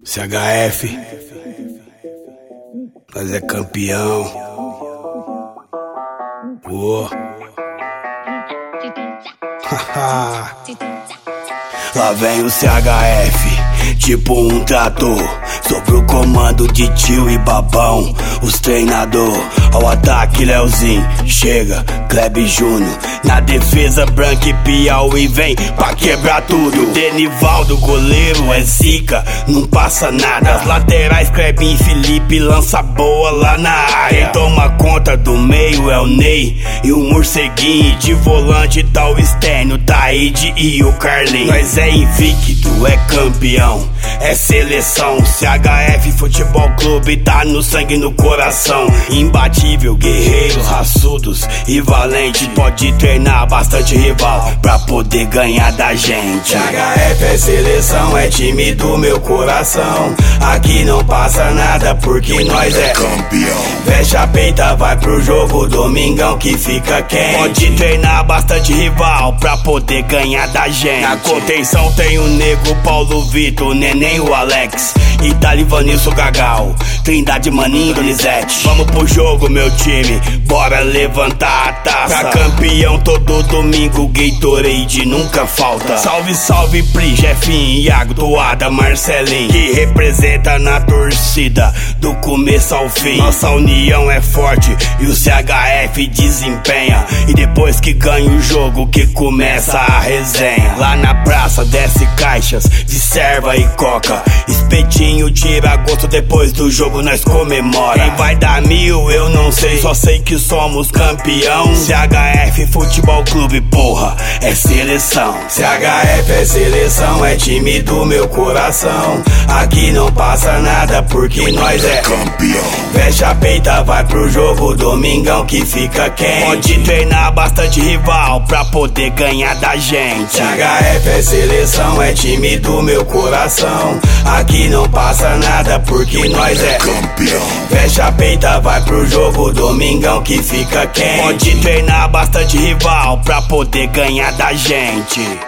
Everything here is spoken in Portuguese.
CHF, nós é campeão. Pô. Lá vem o CHF, tipo um trator, sobre o comando de tio e babão. Os treinador, ao ataque Leozinho, chega, Kleber Júnior. Na defesa Branco e Piauí vem pra quebrar tudo. Denivaldo, goleiro, é zica, não passa nada. As laterais Klebinho e Felipe lança boa lá na área. Quem toma conta do meio é o Ney e o Morceguinho. De volante tá o Stênio, Taíde e o Carlinhos. Nós é invicto, é campeão, é seleção. CHF Futebol Clube tá no sangue e no coração. Imbatível, guerreiro, raçudos e valente. Pode treinar bastante rival pra poder ganhar da gente. CHF é seleção, é time do meu coração. Aqui não passa nada porque nós é campeão. Fecha a peita, vai pro jogo, domingão que fica quente. Pode treinar bastante rival pra poder ganhar da gente. Na contenção tem o Nego, Paulo Vitor, o Neném, o Alex, Itália, Vanilson, Gagal, Trindade, Maninho, Donizete. Vamos pro jogo, meu time, bora levantar a taça. Pra campeão todo domingo, Gatorade nunca falta. Salve, salve, Pri, Jefinho, Iago, Toada, Marcelinho, que representa na torcida do começo ao fim. Nossa união é forte e o CHF desempenha. E depois que ganha o jogo que começa a resenha. Lá na praça desce caixas de serva e coca. Espetinho tira gosto, depois do jogo nós comemora. Quem vai dar 1000 eu não sei, só sei que somos campeão. CHF Futebol Clube, porra, é seleção. CHF é seleção, é time do meu coração. Aqui não passa nada porque nós é campeão. Fecha a peita, vai pro jogo, domingão que fica quente. Pode treinar bastante rival pra poder ganhar da gente. CHF é seleção, é time do meu coração. Aqui não passa nada porque nós é campeão. Fecha a peita, vai pro jogo, domingão que fica quente. Pode treinar bastante rival pra poder ganhar da gente.